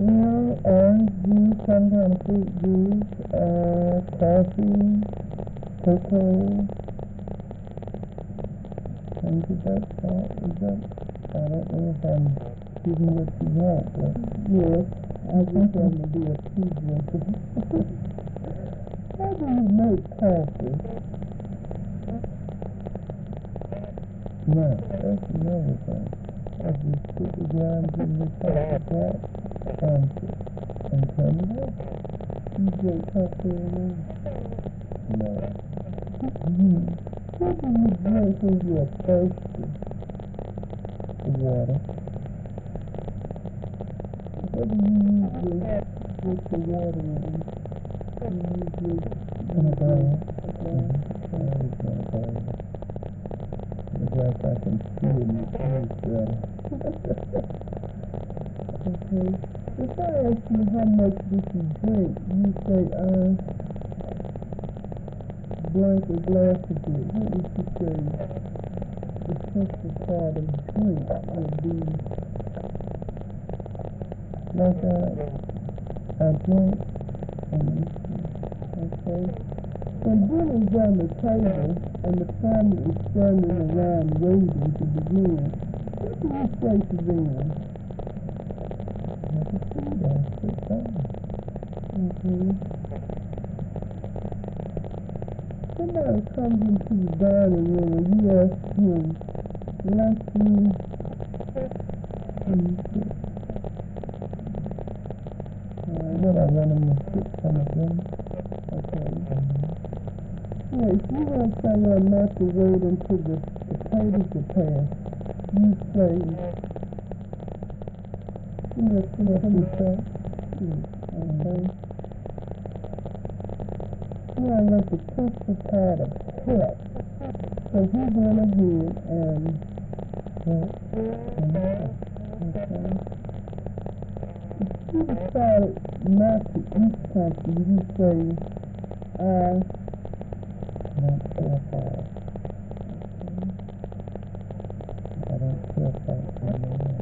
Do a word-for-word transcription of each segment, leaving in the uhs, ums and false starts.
know, orange juice, some kind of fruit juice, uh, coffee, cocoa, things of that sort. Is that, I don't know if I'm giving what you want, but yes, I think I'm going to be a tea drinker. How do you make coffee? No, that's another thing. I just put the grounds in the coffee pot and, and turn it off. You drink coffee alone? No. Mm-hmm. What do you drink when you're thirsty? Water. What do you usually put the water in? You usually in a glass. A glass? I always want a glass. The glass I can see in the trees better. Okay. If I ask you how much did you drink, you say, uh, blank a glass of it. What would you say the central part of drink would be? Like I, I drink, and, okay. When dinner's on the table and the family is standing around waiting to begin, what do you say to them? Have a seat, I'll sit down. Okay. Somebody comes into the dining room and you ask him, like you, hmm, uh, what I want him to sit some of them. Okay. Yeah, if you want someone not to wait until the potatoes are passed, you say, you know, something say, okay. Yeah, I want the central part of help. So he went ahead and helped himself. Okay. If you decided not to eat something, you say, I don't care for it. I don't care for it anymore.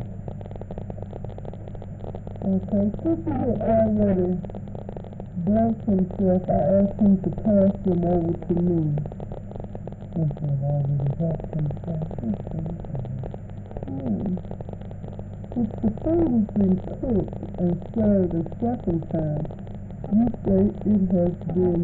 Okay, since he had already blanked himself, I asked him to pass them over to me. Since he had already helped himself. Okay. Hmm. If the food has been cooked and served a second time, you say it has been,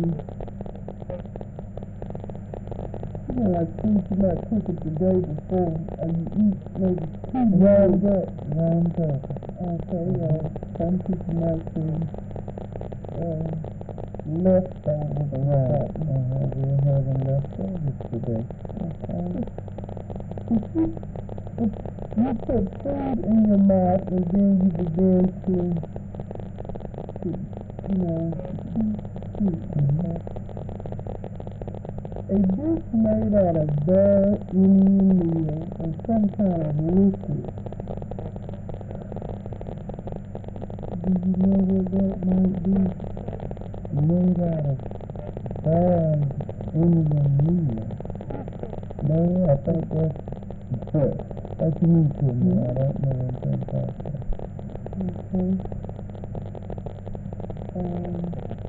you know, like food you might cook it the day before, and you eat maybe two round up. Round up. Okay, well, some people might say, uh, leftovers. Right. Uh-huh. We're having leftovers today. Okay. If you, if you put food in your mouth and then you begin to, to you know, eat, eat. Mm-hmm. A dish made out of bad Indian meal or some kind of liquid. Do you know what that might be? Made out of bad Indian meal. No, I think that's that's new to me. I don't know anything about that. Okay. Um,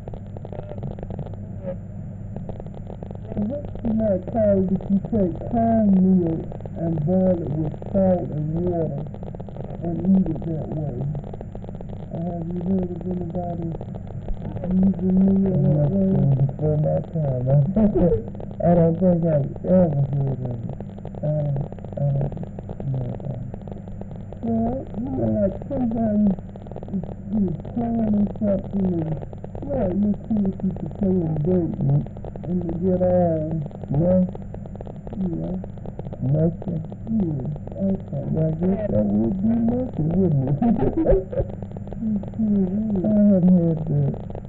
what you might call it if you take cornmeal and boil it with salt and water and eat it that way? Uh, have you heard of anybody using meal that way? Before my time. I, I don't think I've ever heard of it. I don't, I don't know about it. Well, you know, like sometimes you're playing something and, well, your kids used to play in dirt and, and they get all, yeah, yeah, nothing, yeah, okay. Well, I guess that would be nothing, wouldn't it? I hadn't heard that.